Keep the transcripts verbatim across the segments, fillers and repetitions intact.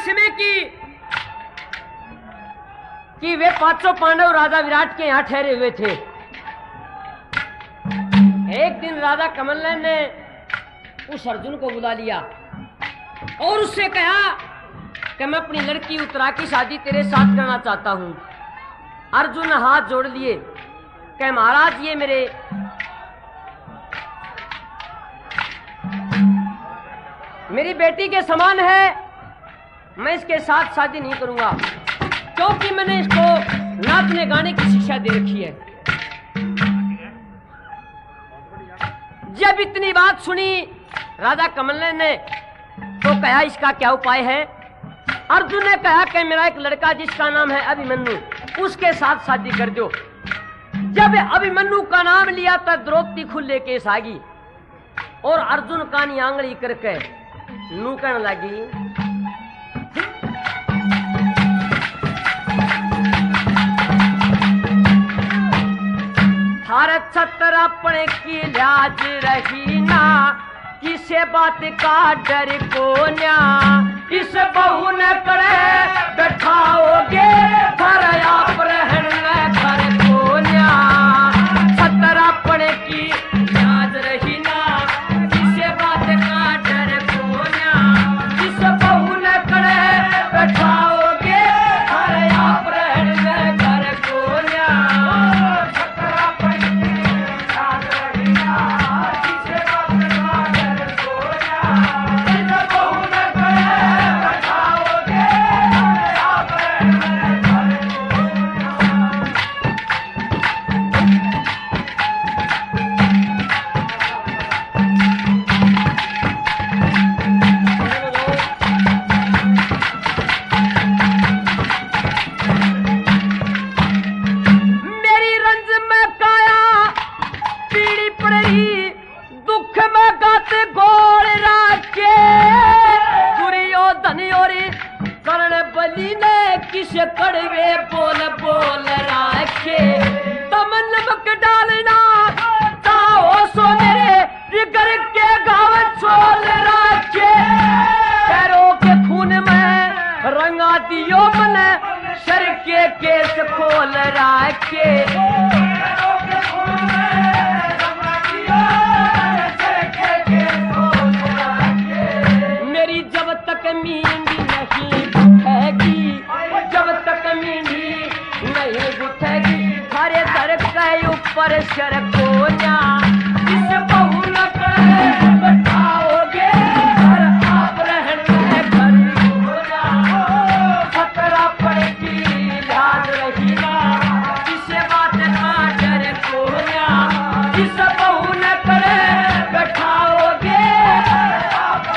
समय की कि वे पांचों पांडव राजा विराट के यहां ठहरे हुए थे। एक दिन राजा कमलनयन ने उस अर्जुन को बुला लिया और उससे कहा कि मैं अपनी लड़की उत्तरा की शादी तेरे साथ करना चाहता हूं। अर्जुन ने हाथ जोड़ लिए कि महाराज ये मेरे मेरी बेटी के समान है, मैं इसके साथ शादी नहीं करूंगा क्योंकि मैंने इसको नाचने गाने की शिक्षा दे रखी है। जब इतनी बात सुनी राजा कमलनयन ने तो कहा इसका क्या उपाय है। अर्जुन ने कहा कि मेरा एक लड़का जिसका नाम है अभिमन्यु, उसके साथ शादी कर दो। जब अभिमन्यु का नाम लिया तो द्रौपदी खुले केस आ गई और अर्जुन कानी आंगली करके नू कहने लगी, थारे छत्र अपने की लाज रही ना, किसे बात का डर को न्या, इस बहू ने करे बैठाओगे घर आप रहने घर को न्या, छत्र अपने की लाज रही ना, किसे बात का डर को न्या, इस बहू ने करे बैठाओगे घर आप रहने घर को न्या, कड़वे बोल बोल राखे तम नमक डालना चाहो सो मेरे जिगर के गाँव छोल राखे, पैरों के खून में रंगा दियो मने सर के केस खोल राखे, मेरी जब तक मींदी नहीं उठेगी, जब तक मींदी नहीं उठेगी, थारे सर के ऊपर सर को न्या, इस बहू न करे बैठाओगे घर आप रहने घर को न्या, खतरा पड़ेगी याद रही ना, किसे बात का डर को न्या, इस बहू न करे बैठाओगे आप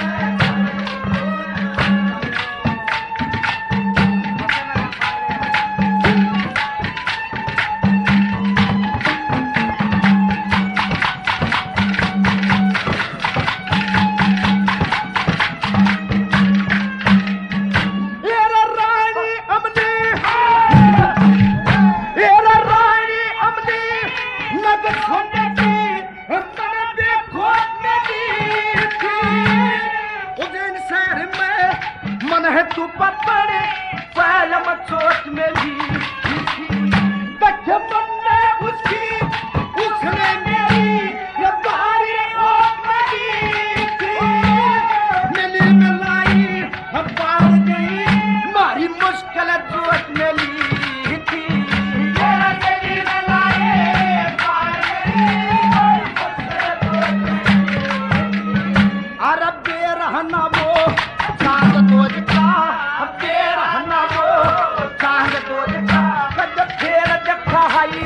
तू पपड़े पहले मचोट में ली बच्चे बनने उसकी उसने मेरी ये बारी ओट में ली थी, मैंने मिलाई हम पार गई मारी मुश्किल चोट में ली थी, मेरी मिलाई पार गई अरब बेरहना वो चांद दोज का बेरहना वो चांद दोज का कद फेर देखा हाई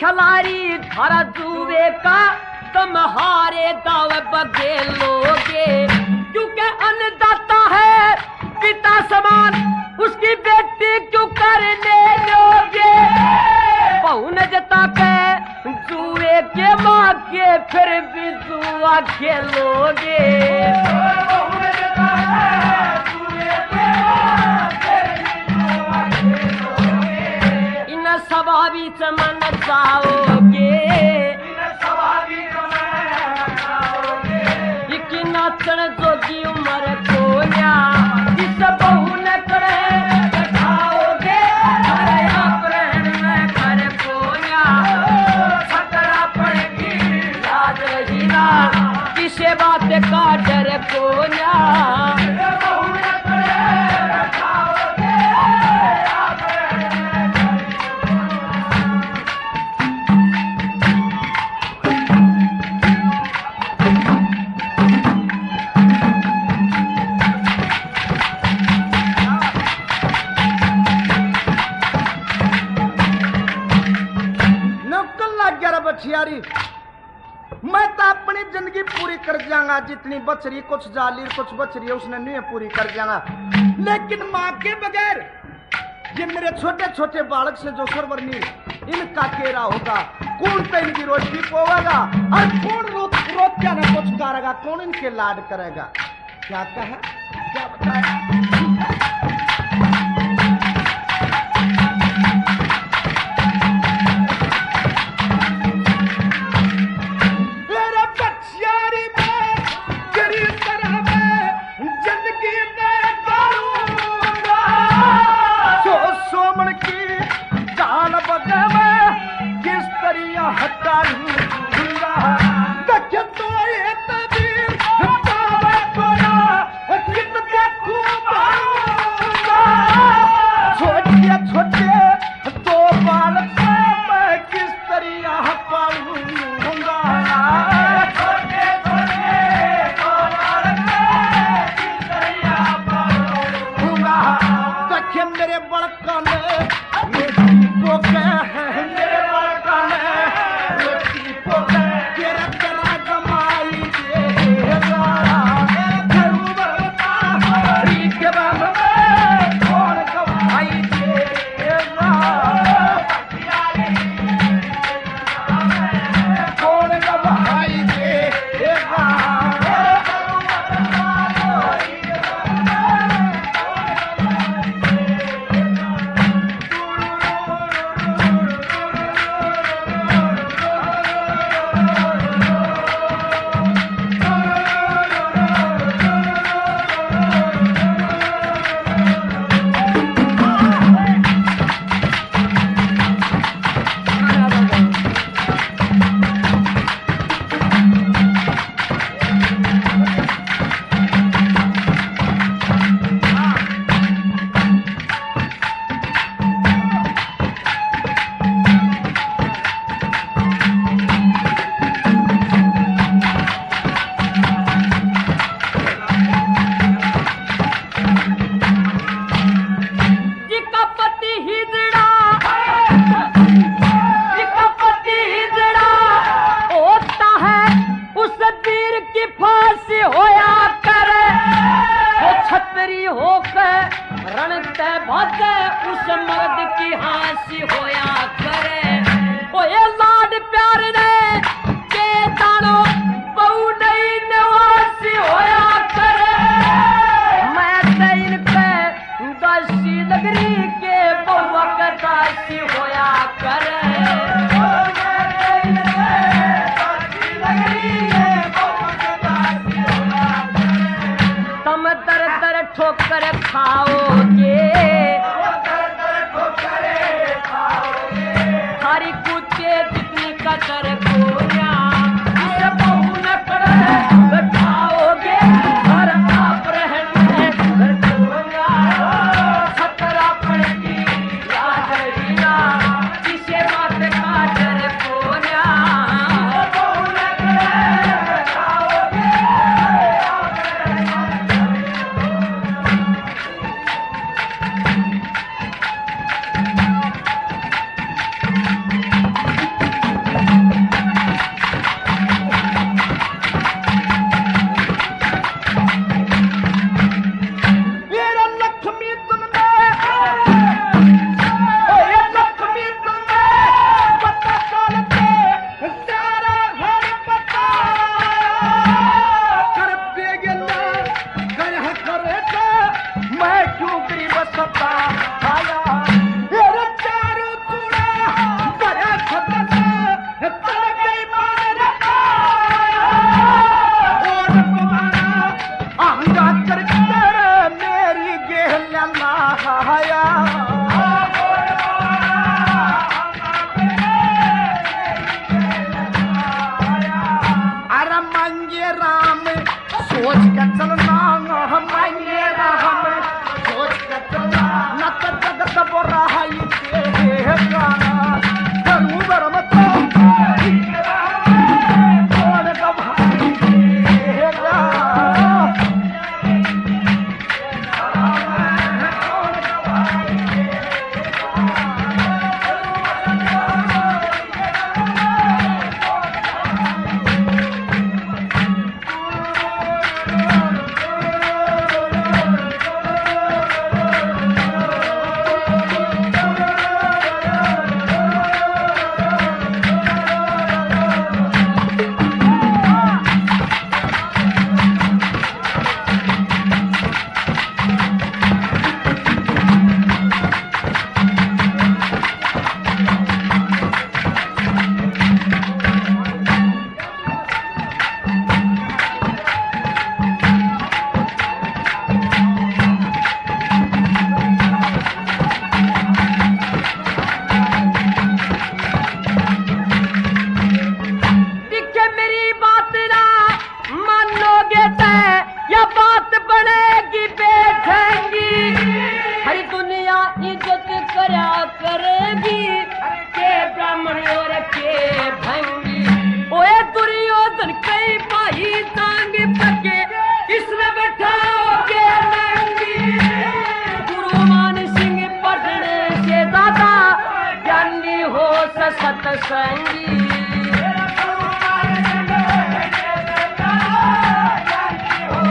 खिलाड़ी धारा जुए का तुम्हारे दाव बगे लोगे, क्योंकि अन्नदाता है पिता समान, उसकी बेटी क्यों करने लोगे। बहू ने जता के जुए के माँ के फिर भी जुआ खेलोगे। इन सवाबी चमन जाओगे, नाचन जोगी उमर कोया, जिस बहू न करे बैठाओगे हरया प्रण में घर कोया। खतरा पड़ेगी याद रहीना, किसे बात का डर कोया। मैं तो अपनी जिंदगी पूरी कर जाऊंगा, जितनी बच रही, कुछ जाली कुछ बच रही है उसने नहीं पूरी कर जाऊंगा, लेकिन माँ के बगैर ये मेरे छोटे छोटे बालक से जो सरवरनी इनका केरा होगा, कौन पे इनकी रोशनी पोवेगा और कौन रोक रोक क्या न कुछ करेगा, कौन इनके लाड करेगा। क्या कहा, क्या बताया। उस मर्द की हांसी होया करे, ओए लाड प्यार ने के दानो बहु नहीं नवासी होया करे। मैं ते इनके दासी लगरी के बहुआ का दासी होया करे। तुम दर दर ठोकर खाओगे, थारी कुचे जितनी कदर गोया, इसे बहु न करे बैठाओगे घर आप रहने घर गोया। खतरा पड़ेगी याद रहीना, किसे बात का डर गोया। बहु न करे बैठाओगे आया अरे मंगे राम सोच के चलना मंगे राम सोच के चलना न तो जगत बोरा है गाना करूं बरम तो कौन का भाई देगा सतसंगी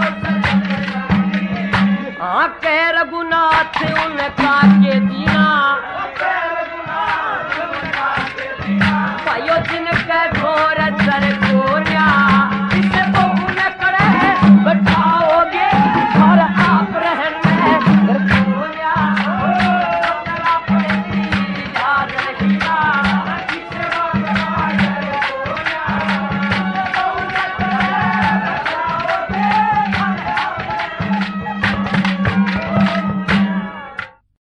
हाँ कह रघुनाथ उनका के दीना